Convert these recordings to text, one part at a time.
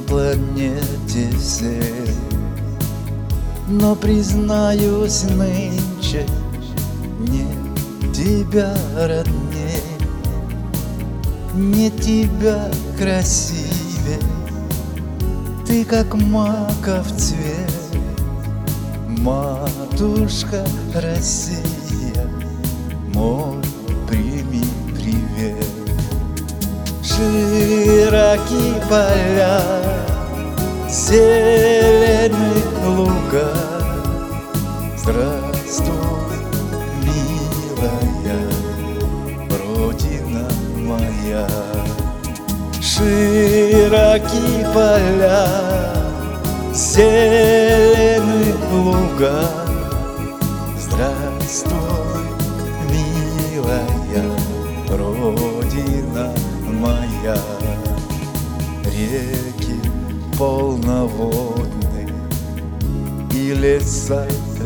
планете всей. Но признаюсь нынче, нет тебя родней, нет тебя красивее. Ты как маков цвет, матушка Россия, мой прими привет. Широки поля, зеленые луга, здравствуй, милая Родина моя. Широки поля, зеленые луга, здравствуй, милая Родина моя. Реки полноводные и леса,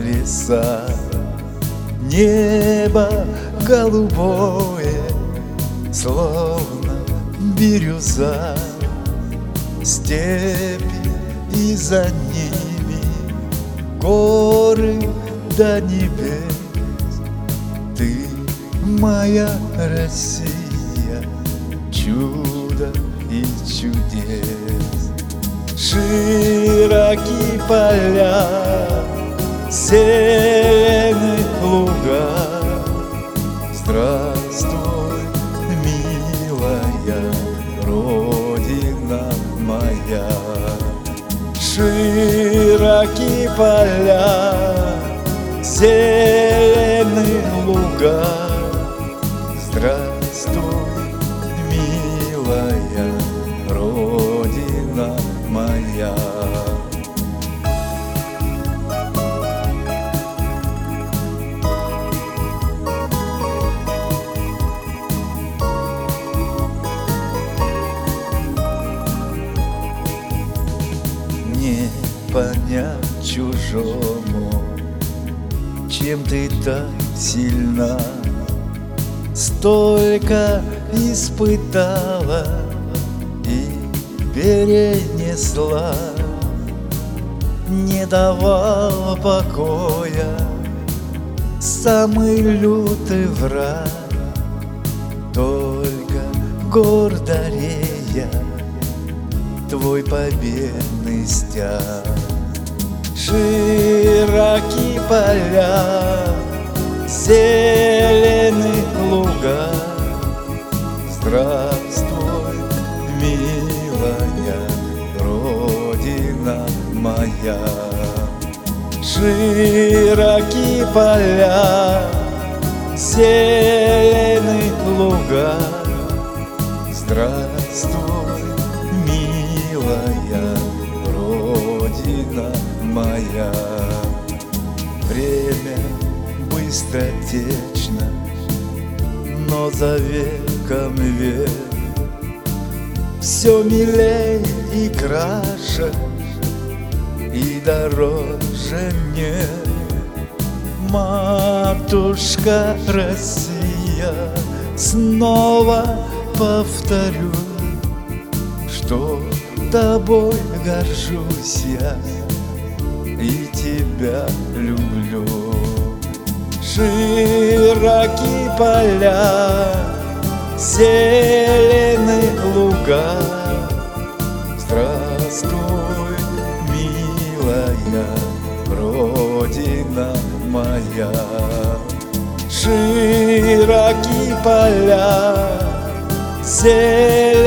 небо голубое, словно бирюза, степи и за ними горы до небес. Ты моя Россия, чудо и чудес. Широки поля, зеленые луга, здравствуй, милая Родина моя. Широки поля, зеленые луга, здравствуй, милая Родина моя. Не понять чужому, чем ты так сильна, столько испытала и перенесла, не давал покоя самый лютый враг, только гордорея твой победный стяг. Широки поля, зеленые луга, здравствуй, милая Родина моя. Широки поля, зеленые луга, здравствуй, милая Родина моя. Время быстротечно, но за веком век все милей и краше, и дороже мне. Матушка Россия, снова повторю, что тобой горжусь я и тебя люблю. Широки поля, зеленые луга, здравствуй, милая Родина моя. Широки поля, зеленые